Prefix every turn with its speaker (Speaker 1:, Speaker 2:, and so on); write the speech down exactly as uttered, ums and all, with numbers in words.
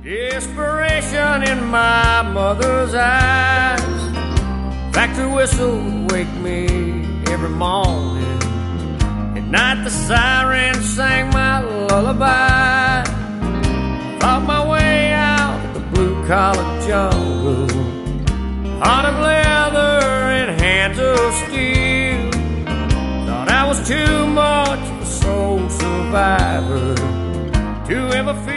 Speaker 1: Desperation in my mother's eyes. Factory whistle would wake me every morning. At night the siren sang my lullaby. Fought my way out of the blue-collar jungle. Heart of leather and hands of steel. Thought I was too much of a soul survivor to ever feel